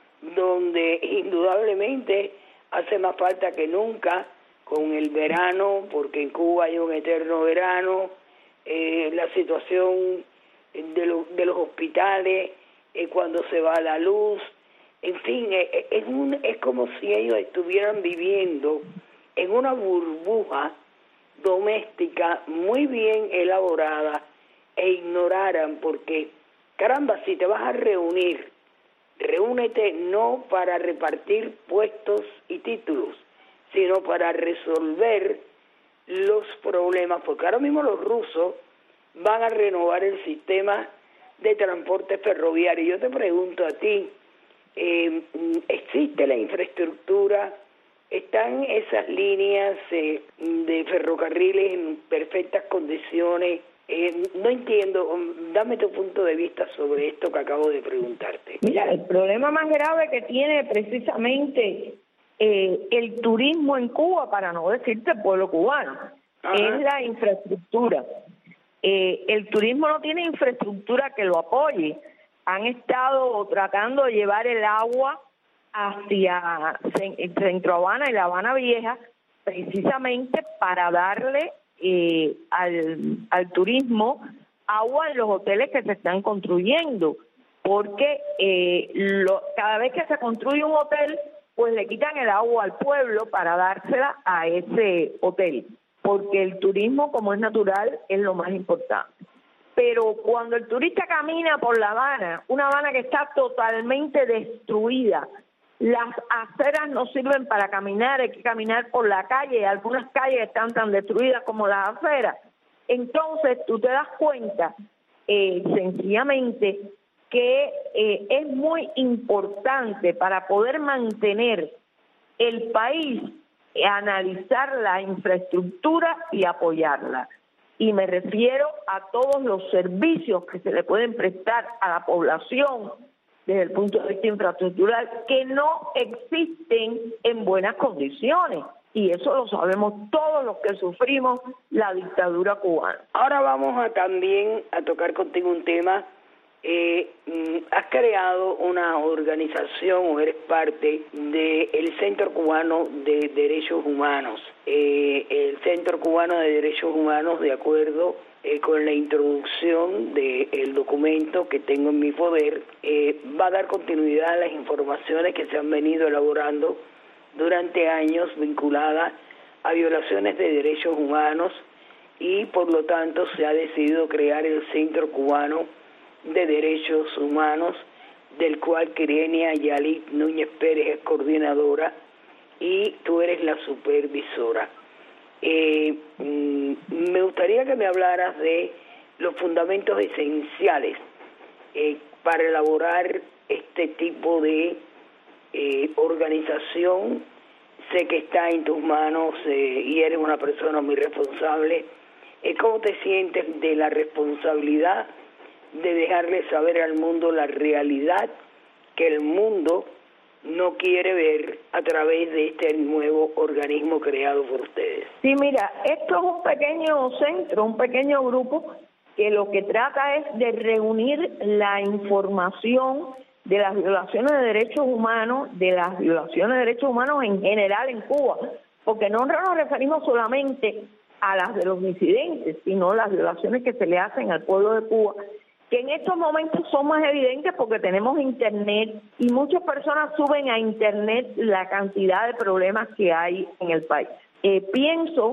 donde indudablemente hace más falta que nunca con el verano, porque en Cuba hay un eterno verano, Eh, la situación de, lo, de los hospitales, eh, cuando se va la luz, en fin, eh, es, un, es como si ellos estuvieran viviendo en una burbuja doméstica muy bien elaborada e ignoraran, porque caramba, si te vas a reunir, reúnete no para repartir puestos y títulos, sino para resolver los problemas, porque ahora mismo los rusos van a renovar el sistema de transporte ferroviario. Yo te pregunto a ti, eh, ¿existe la infraestructura? ¿Están esas líneas eh, de ferrocarriles en perfectas condiciones? Eh, no entiendo, dame tu punto de vista sobre esto que acabo de preguntarte. Mira, el problema más grave que tiene precisamente Eh, el turismo en Cuba, para no decirte el pueblo cubano, Ajá. es la infraestructura. Eh, el turismo no tiene infraestructura que lo apoye. Han estado tratando de llevar el agua hacia Centro Habana y La Habana Vieja precisamente para darle eh, al, al turismo agua en los hoteles que se están construyendo, porque eh, lo, cada vez que se construye un hotel, pues le quitan el agua al pueblo para dársela a ese hotel, porque el turismo, como es natural, es lo más importante. Pero cuando el turista camina por La Habana, una Habana que está totalmente destruida, las aceras no sirven para caminar, hay que caminar por la calle, algunas calles están tan destruidas como las aceras. Entonces tú te das cuenta, eh, sencillamente, que eh, es muy importante para poder mantener el país, eh, analizar la infraestructura y apoyarla. Y me refiero a todos los servicios que se le pueden prestar a la población desde el punto de vista infraestructural que no existen en buenas condiciones. Y eso lo sabemos todos los que sufrimos la dictadura cubana. Ahora vamos a también a tocar contigo un tema. Eh, has creado una organización o eres parte del Centro Cubano de Derechos Humanos. Eh, el Centro Cubano de Derechos Humanos, de acuerdo eh, con la introducción del documento que tengo en mi poder, eh, va a dar continuidad a las informaciones que se han venido elaborando durante años vinculadas a violaciones de derechos humanos y por lo tanto se ha decidido crear el Centro Cubano de Derechos Humanos, del cual Kirenia Yalit Núñez Pérez es coordinadora y tú eres la supervisora. Eh, mm, me gustaría que me hablaras de los fundamentos esenciales eh, para elaborar este tipo de eh, organización. Sé que está en tus manos eh, y eres una persona muy responsable. Eh, ¿Cómo te sientes de la responsabilidad de dejarle saber al mundo la realidad que el mundo no quiere ver a través de este nuevo organismo creado por ustedes? Sí, mira, esto es un pequeño centro, un pequeño grupo que lo que trata es de reunir la información de las violaciones de derechos humanos, de las violaciones de derechos humanos en general en Cuba, porque no nos referimos solamente a las de los disidentes, sino las violaciones que se le hacen al pueblo de Cuba, que en estos momentos son más evidentes porque tenemos internet y muchas personas suben a internet la cantidad de problemas que hay en el país. Eh, pienso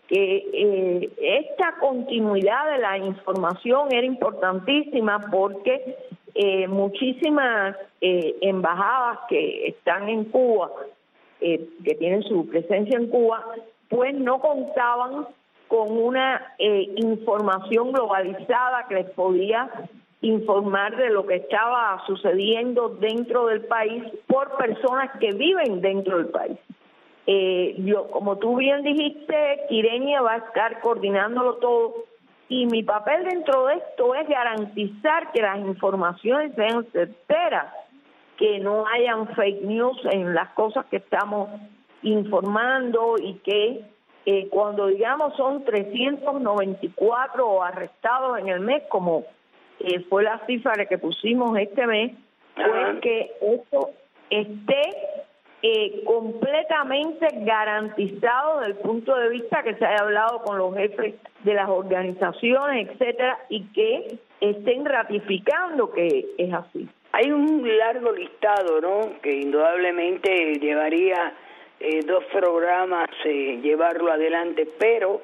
que eh, esta continuidad de la información era importantísima porque eh, muchísimas eh, embajadas que están en Cuba, eh, que tienen su presencia en Cuba, pues no contaban con una eh, información globalizada que les podía informar de lo que estaba sucediendo dentro del país por personas que viven dentro del país. Eh, yo, como tú bien dijiste, Quirenia va a estar coordinándolo todo y mi papel dentro de esto es garantizar que las informaciones sean certeras, que no hayan fake news en las cosas que estamos informando y que eh, cuando digamos son trescientos noventa y cuatro arrestados en el mes, como eh, fue la cifra que pusimos este mes, pues que eso esté Eh, completamente garantizado desde el punto de vista que se haya hablado con los jefes de las organizaciones, etcétera, y que estén ratificando que es así. Hay un largo listado, ¿no?, que indudablemente llevaría eh, dos programas eh, llevarlo adelante, pero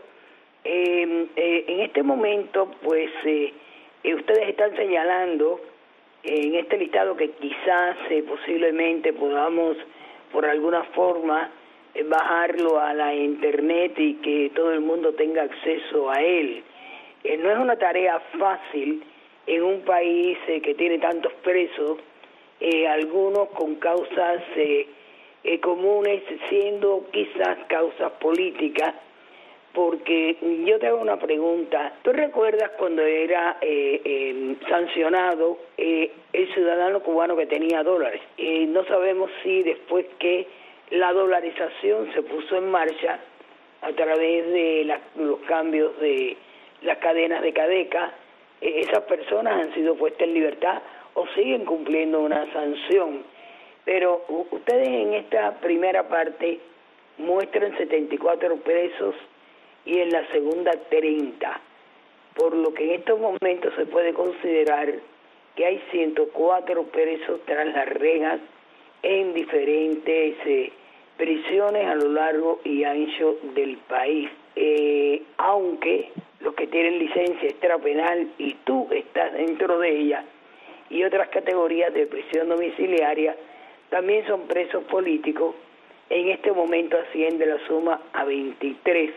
eh, eh, en este momento, pues, eh, eh, ustedes están señalando eh, en este listado que quizás eh, posiblemente podamos por alguna forma eh, bajarlo a la internet y que todo el mundo tenga acceso a él. Eh, no es una tarea fácil en un país eh, que tiene tantos presos, eh, algunos con causas eh, eh, comunes, siendo quizás causas políticas, porque yo te hago una pregunta. ¿Tú recuerdas cuando era eh, eh, sancionado eh, el ciudadano cubano que tenía dólares? Eh, no sabemos si después que la dolarización se puso en marcha a través de la, los cambios de las cadenas de Cadeca, eh, esas personas han sido puestas en libertad o siguen cumpliendo una sanción. Pero ustedes en esta primera parte muestran setenta y cuatro presos y en la segunda treinta, por lo que en estos momentos se puede considerar que hay ciento cuatro presos tras las rejas en diferentes eh, prisiones a lo largo y ancho del país, eh, aunque los que tienen licencia extrapenal y tú estás dentro de ella y otras categorías de prisión domiciliaria también son presos políticos. En este momento asciende la suma a veintitrés.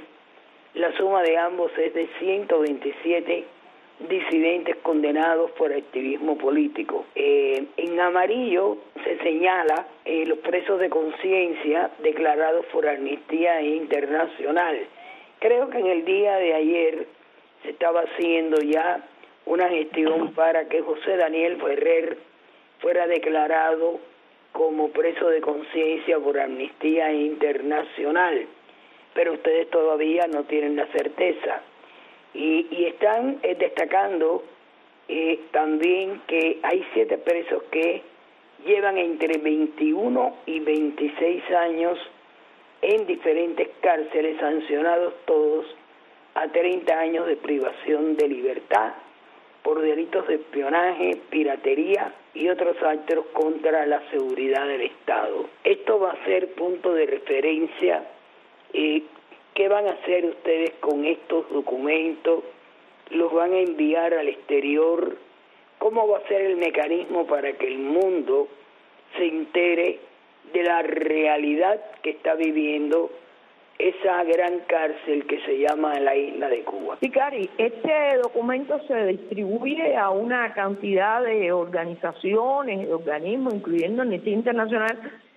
La suma de ambos es de ciento veintisiete disidentes condenados por activismo político. Eh, en amarillo se señala eh, los presos de conciencia declarados por Amnistía Internacional. Creo que en el día de ayer se estaba haciendo ya una gestión para que José Daniel Ferrer fuera declarado como preso de conciencia por Amnistía Internacional, pero ustedes todavía no tienen la certeza. Y, y están eh, destacando eh, también que hay siete presos que llevan entre veintiuno y veintiséis años en diferentes cárceles, sancionados todos a treinta años de privación de libertad por delitos de espionaje, piratería y otros actos contra la seguridad del Estado. Esto va a ser punto de referencia. Eh, ¿Qué van a hacer ustedes con estos documentos? ¿Los van a enviar al exterior? ¿Cómo va a ser el mecanismo para que el mundo se entere de la realidad que está viviendo esa gran cárcel que se llama la isla de Cuba? Sí, Cari, este documento se distribuye a una cantidad de organizaciones, de organismos, incluyendo Amnistía Internacional,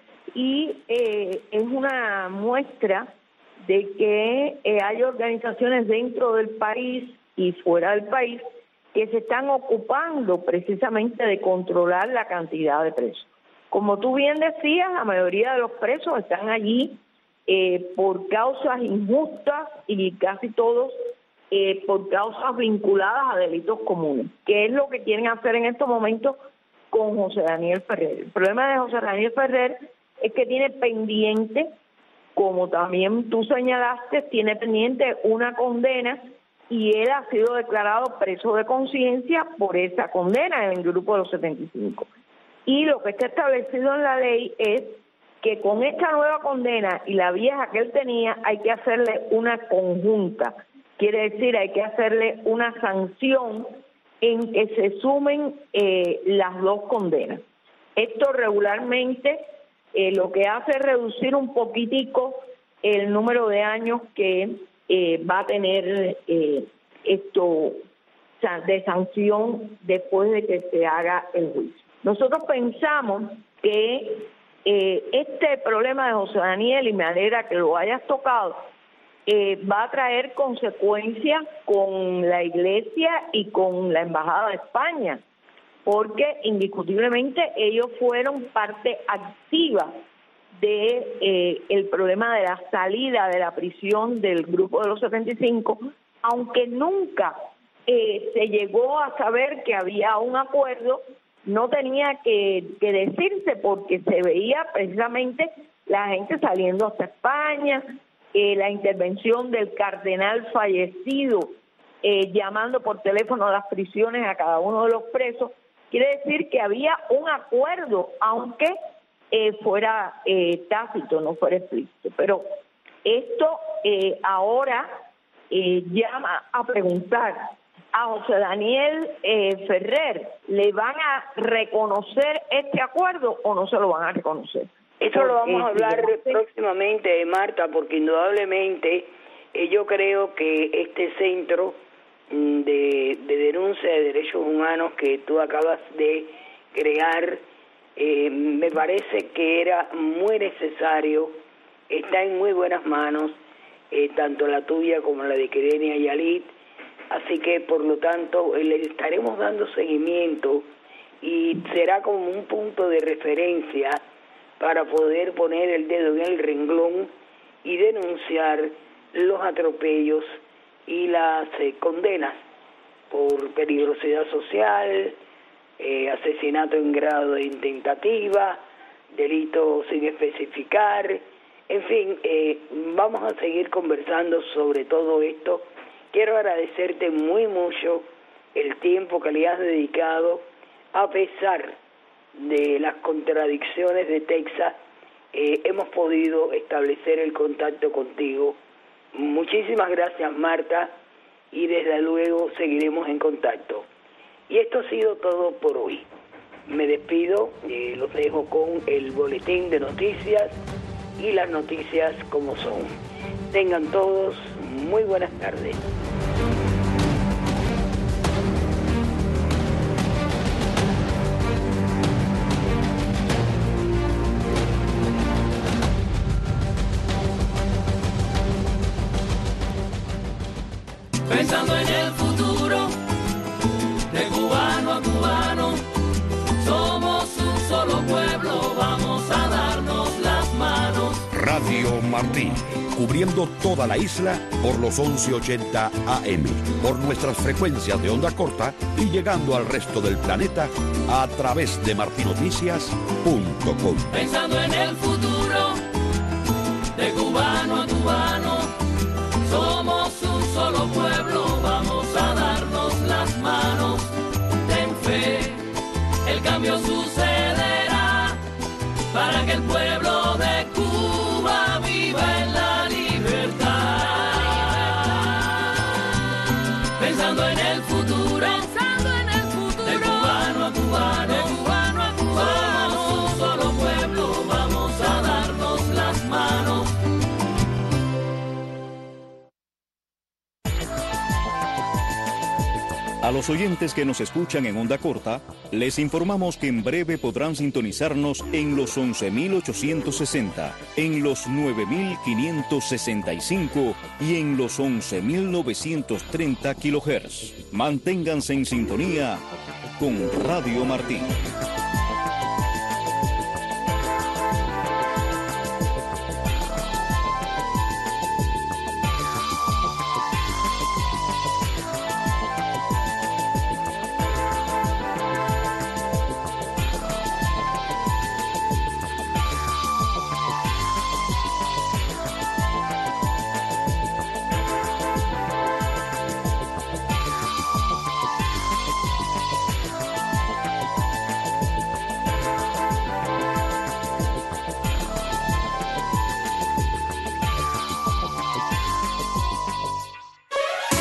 y eh, es una muestra de que eh, hay organizaciones dentro del país y fuera del país que se están ocupando precisamente de controlar la cantidad de presos. Como tú bien decías, la mayoría de los presos están allí eh, por causas injustas y casi todos eh, por causas vinculadas a delitos comunes, que es lo que quieren hacer en estos momentos con José Daniel Ferrer. El problema de José Daniel Ferrer es que tiene pendiente, como también tú señalaste, tiene pendiente una condena y él ha sido declarado preso de conciencia por esa condena en el grupo de los setenta y cinco. Y lo que está establecido en la ley es que con esta nueva condena y la vieja que él tenía hay que hacerle una conjunta. Quiere decir, hay que hacerle una sanción en que se sumen eh, las dos condenas. Esto regularmente eh, lo que hace es reducir un poquitico el número de años que eh, va a tener eh, esto o sea, de sanción después de que se haga el juicio. Nosotros pensamos que eh, este problema de José Daniel, y me alegra que lo hayas tocado, Eh, va a traer consecuencias con la Iglesia y con la Embajada de España, porque indiscutiblemente ellos fueron parte activa de eh, el problema de la salida de la prisión del grupo de los setenta y cinco, aunque nunca eh, se llegó a saber que había un acuerdo, no tenía que, que decirse porque se veía precisamente la gente saliendo hasta España, Eh, la intervención del cardenal fallecido eh, llamando por teléfono a las prisiones a cada uno de los presos, quiere decir que había un acuerdo, aunque eh, fuera eh, tácito, no fuera explícito. Pero esto eh, ahora eh, llama a preguntar a José Daniel eh, Ferrer, ¿le van a reconocer este acuerdo o no se lo van a reconocer? Eso lo vamos a hablar próximamente, Marta, porque indudablemente eh, yo creo que este centro de, de denuncia de derechos humanos que tú acabas de crear, eh, me parece que era muy necesario, está en muy buenas manos, eh, tanto la tuya como la de Kerenia Yalit, así que por lo tanto eh, le estaremos dando seguimiento y será como un punto de referencia para poder poner el dedo en el renglón y denunciar los atropellos y las eh, condenas por peligrosidad social, eh, asesinato en grado de intentativa, delito sin especificar, en fin, eh, vamos a seguir conversando sobre todo esto. Quiero agradecerte muy mucho el tiempo que le has dedicado, a pesar de las contradicciones de Texas, eh, hemos podido establecer el contacto contigo. Muchísimas gracias, Marta, y desde luego seguiremos en contacto. Y esto ha sido todo por hoy. Me despido, eh, los dejo con el boletín de noticias y las noticias como son. Tengan todos muy buenas tardes. Pensando en el futuro, de cubano a cubano, somos un solo pueblo, vamos a darnos las manos. Radio Martí, cubriendo toda la isla por los once ochenta A M, por nuestras frecuencias de onda corta y llegando al resto del planeta a través de martinoticias punto com. Pensando en el futuro, de cubano a cubano, somos un solo pueblo, vamos a darnos las manos. Ten fe, el cambio sucederá para que el pueblo de Cuba viva en la libertad. Pensando en el futuro, pensando en el futuro, de cubano a cubano, de cubano a cubano, somos un solo pueblo, vamos a darnos las manos. A los oyentes que nos escuchan en onda corta, les informamos que en breve podrán sintonizarnos en los once mil ochocientos sesenta, en los nueve mil quinientos sesenta y cinco y en los once mil novecientos treinta kilohertz. Manténganse en sintonía con Radio Martí.